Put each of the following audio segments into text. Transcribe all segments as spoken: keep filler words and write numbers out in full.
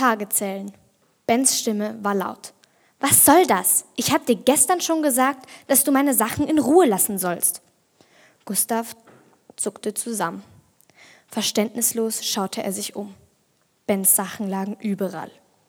Tage zählen. Bens Stimme war laut. Was soll das? Ich habe dir gestern schon gesagt, dass du meine Sachen in Ruhe lassen sollst. Gustav zuckte zusammen. Verständnislos schaute er sich um. Bens Sachen lagen überall.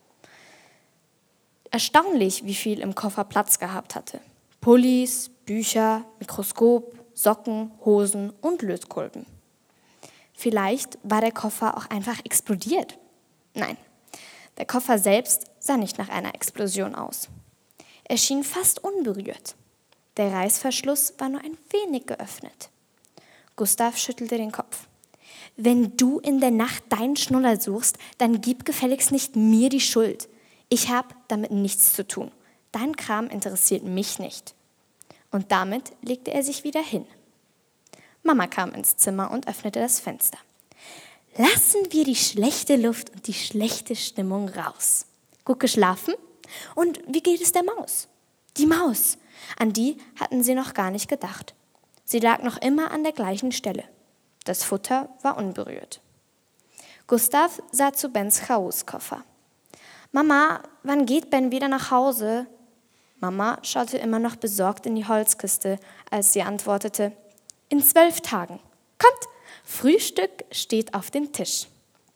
Erstaunlich, wie viel im Koffer Platz gehabt hatte. Pullis, Bücher, Mikroskop, Socken, Hosen und Lötkolben. Vielleicht war der Koffer auch einfach explodiert. Nein, der Koffer selbst sah nicht nach einer Explosion aus. Er schien fast unberührt. Der Reißverschluss war nur ein wenig geöffnet. Gustav schüttelte den Kopf. Wenn du in der Nacht deinen Schnuller suchst, dann gib gefälligst nicht mir die Schuld. Ich habe damit nichts zu tun. Dein Kram interessiert mich nicht. Und damit legte er sich wieder hin. Mama kam ins Zimmer und öffnete das Fenster. Lassen wir die schlechte Luft und die schlechte Stimmung raus. Gut geschlafen? Und wie geht es der Maus? Die Maus, an die hatten sie noch gar nicht gedacht. Sie lag noch immer an der gleichen Stelle. Das Futter war unberührt. Gustav sah zu Bens Chaos-Koffer. Mama, wann geht Ben wieder nach Hause? Mama schaute immer noch besorgt in die Holzkiste, als sie antwortete, in zwölf Tagen. Kommt, Frühstück steht auf dem Tisch.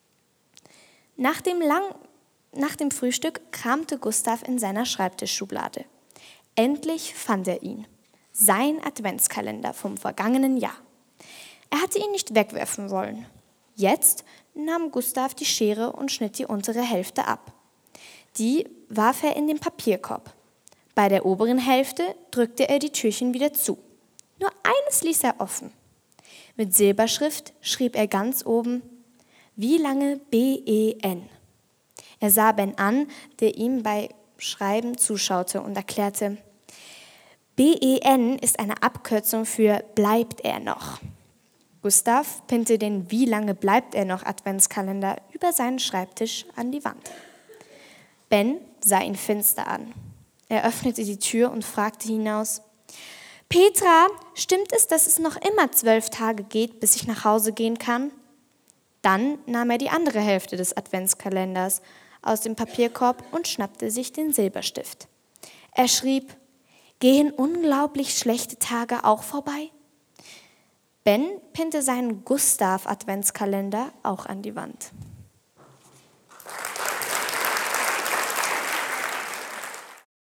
Nach dem, lang, nach dem Frühstück kramte Gustav in seiner Schreibtischschublade. Endlich fand er ihn. Sein Adventskalender vom vergangenen Jahr. Er hatte ihn nicht wegwerfen wollen. Jetzt nahm Gustav die Schere und schnitt die untere Hälfte ab. Die warf er in den Papierkorb. Bei der oberen Hälfte drückte er die Türchen wieder zu. Nur eines ließ er offen. Mit Silberschrift schrieb er ganz oben, wie lange B E N. Er sah Ben an, der ihm bei Schreiben zuschaute und erklärte, B E N ist eine Abkürzung für bleibt er noch. Gustav pinnte den Wie lange bleibt er noch Adventskalender über seinen Schreibtisch an die Wand. Ben sah ihn finster an. Er öffnete die Tür und fragte hinaus, Petra, stimmt es, dass es noch immer zwölf Tage geht, bis ich nach Hause gehen kann? Dann nahm er die andere Hälfte des Adventskalenders aus dem Papierkorb und schnappte sich den Silberstift. Er schrieb, gehen unglaublich schlechte Tage auch vorbei? Ben pinnte seinen Gustav-Adventskalender auch an die Wand.